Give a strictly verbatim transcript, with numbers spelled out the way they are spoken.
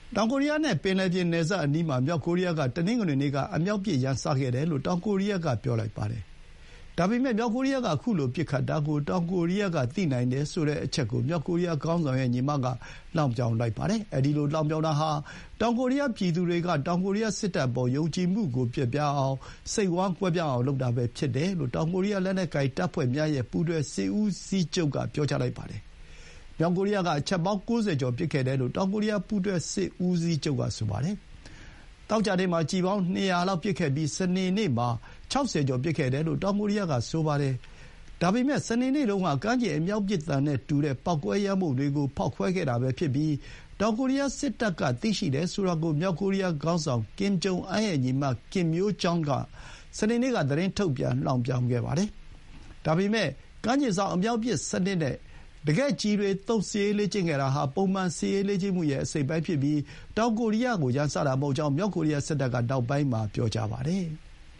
တောင်ကိုရီးယားနဲ့ပင်လယ်ပြင်နယ်စပ်အနီးမှာမြောက်ကိုရီးယားကတနင်္ဂနွေနေ့ကအမြောက်ပစ်ရန်စခဲ့တယ်လို့တောင်ကိုရီးယားကပြောလိုက်ပါတယ်။ဒါပေမဲ့မြောက်ကိုရီးယားကခုလိုပစ်ခတ်တာကိုတောင်ကိုရီးယားကသိနိုင်တယ်ဆိုတဲ့အချက်ကိုမြောက်ကိုရီးယားခေါင်းဆောင်ရဲ့ညီမကလှောင်ပြောင်လိုက်ပါတယ်။အဲဒီလိုလှောင်ပြောင်တာဟာတောင်ကိုရီးယားပြည်သူတွေကတောင်ကိုရီးယားစစ်တပ်အပေါ်ယုံကြည်မှုကိုပျက်ပြားအောင်စိတ်ဝမ်းကွဲပြားအောင်လုပ်တာပဲဖြစ်တယ်လို့တောင်ကိုရီးယားလက်နက်ကိုင်တပ်ဖွဲ့များရဲ့ပူးတွဲစစ်ဦးစီးချုပ်ကပြောကြားလိုက်ပါတယ်။မြောက်ကိုရီးယားကအချက်ပေါင်း၉၀ကျော်ပစ်ခဲ့တယ်လို့တောင်ကိုရီးယားပူးတွဲစစ်ဦးစီးချုပ်ကဆိုပါတယ်။သောကြာနေ့မှာကျည်ပေါင်း၂၀၀လောက်ပစ်ခဲ့ပြီးစနေနေ့မှာ၆၀ကျော်ပစ်ခဲ့တယ်လို့တောင်ကိုရီးယားကဆိုပါတယ်။ဒါပေမဲ့စနေနေ့တုန်းကကမ်းခြေအမြောက်ပစ်သံနဲ့တူတဲ့ပေါက်ကွဲရမ်းမှုတွေကိုဖောက်ခွဲခဲ့တာပဲဖြစ်ပြီးတောင်ကိုရီးယားစစ်တပ်ကသိရှိတယ်ဆိုတာကိုမြောက်ကိုရီးယားခေါင်းဆောင်ကင်ဂျုံအမ်းရဲ့ညီမကင်မျိုးဂျောင်းကစနေနေ့ကသတင်းထုတ်ပြန်လှောင်ပြောင်ခဲ့ပါတယ်။ဒါပေမဲ့ကမ်းခြေစောင့်အမြောက်ပစ်စနစ်နဲ့တကယ့်ကျည်တွေသုံးစစ်ရေးလေ့ကျင့်ခဲ့တာဟာပုံမှန်စစ်ရေးလေ့ကျင့်မှုရဲ့အစိတ်အပိုင်းဖြစ်ပြီးတောင်ကိုရီးယားကိုရန်စတာမဟုတ်ကြောင်းမြောက်ကိုရီးယားစစ်တပ်ကနောက်ပိုင်းမှာပြောကြားပါတယ်။